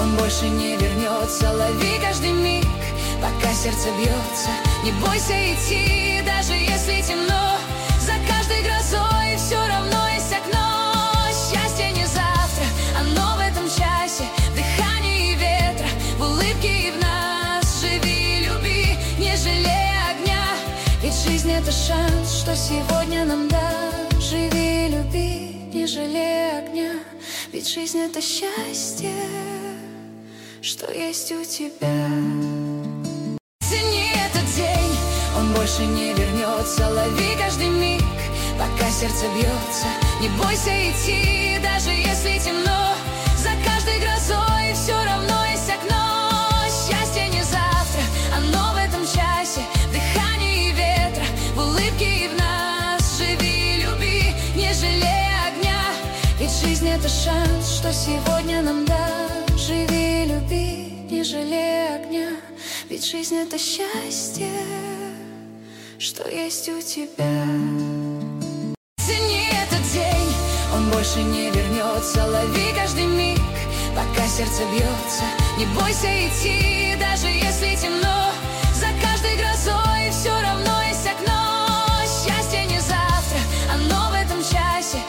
он больше не вернется. Лови каждый миг, пока сердце бьется. Не бойся идти, даже если темно. За каждой грозой все равно есть окно. Счастье не завтра, оно в этом часе. В дыхании ветра, в улыбке и в нас. Живи, люби, не жалея огня. Ведь жизнь — это шанс, что сегодня нам даст. Живи, люби, не жалея огня. Ведь жизнь — это счастье, что есть у тебя. Цени этот день, он больше не вернется. Лови каждый миг, пока сердце бьется. Не бойся идти, даже если темно. За каждой грозой все равно есть окно. Счастье не завтра, оно в этом часе. В дыхании ветра, в улыбке и в нас. Живи, люби, не жалея огня. Ведь жизнь — это шанс, что сегодня нам даст. Живи, люби, не жалея огня. Ведь жизнь — это счастье, что есть у тебя. Цени этот день, он больше не вернется. Лови каждый миг, пока сердце бьется. Не бойся идти, даже если темно.